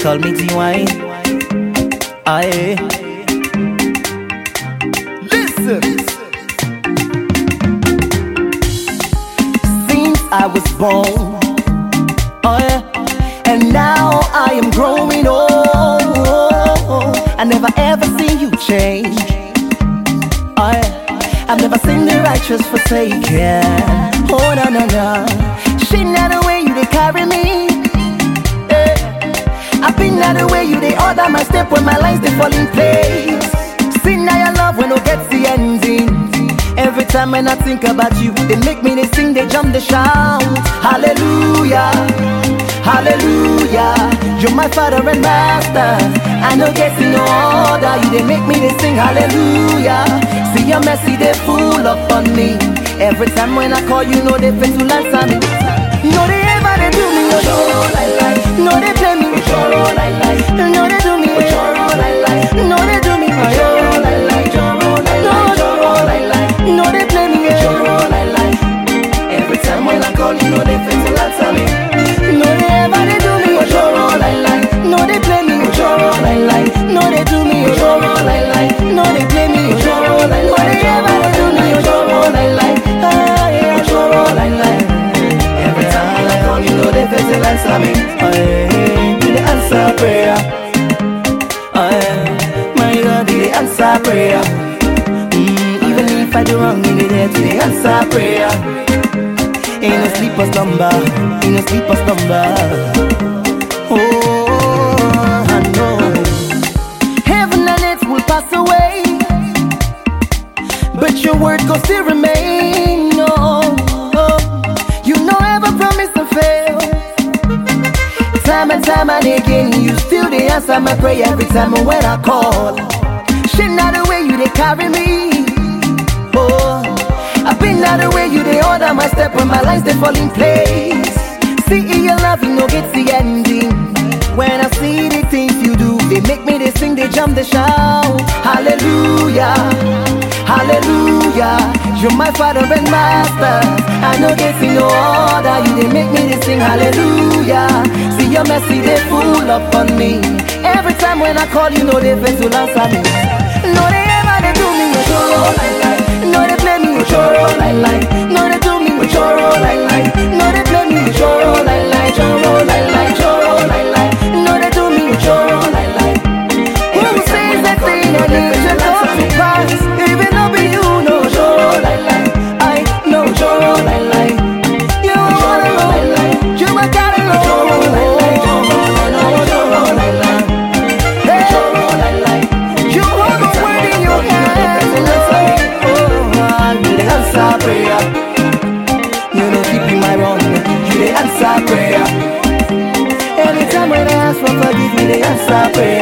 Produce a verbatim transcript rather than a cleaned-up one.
call me T Y. Aye. Listen. Since I was born, oh yeah, and now I am growing old. I never ever seen you change. Oh yeah, I've never seen the righteous forsaken. Oh no no no, she not the way you they carry me. I've been out the way you they order my step when my lines they fall in place. See now your love when no gets the ending. Every time when I think about you, they make me they sing, they jump, they shout. Hallelujah, hallelujah. You're my father and master. I know get in no order. You they make me they sing hallelujah. See your mercy they full up on me. Every time when I call you, know they fit to answer me. No they ever they do me no no like like. No they play me with your role like like. No they do me with your role like like. No they do me with your role like like. Your role like like. Your role like like. No they play me with your role like like. Every time when I call you, know they fit to answer me. No they ever they do me with your role like like. No they play me with your role like like. No they do me with your role like like. No they play me with your role like like. No they ever they do me with your role like like. Ah yeah, your role like like. Every time when I call you, know they fit to answer me. The answer prayer. Oh, my God, the answer prayer. Mm, even if I do wrong, you there to the answer prayer. Ain't no sleeper slumber, ain't no sleeper slumber. Oh, I know heaven and earth will pass away, but your word will still remain. No, you know ever promise to fail. Time and time and again, you still they answer my prayer every time when I call. Shit, not the way you they carry me. Oh, I've been out the way you they order my step when my lines they fall in place. See your love, you know get the ending. When I see the things you do, they make me they sing, they jump, they shout. Hallelujah, hallelujah. You're my father and master. I know they see no order. You they make me they sing hallelujah. See your mercy they full up on me. Every time when I call you, know they face to answer me. No they ever they do me with your role like like. No they play me with your role like like. No they do me with your role like like. No they play me with your role like like. Your role like like. Your role like like. No they do me with your role like like. Who says that thing that needs to come to pass? Even though be you know your role like like. I know your role like like. You are the role like like. You are got it your role like like. Your role like like. Hey, your role like like. You hold the word in your hand. Oh, I need the answer prayer. You know keeping my wrong. You the answer prayer. Anytime when I ask for forgive me, the answer prayer.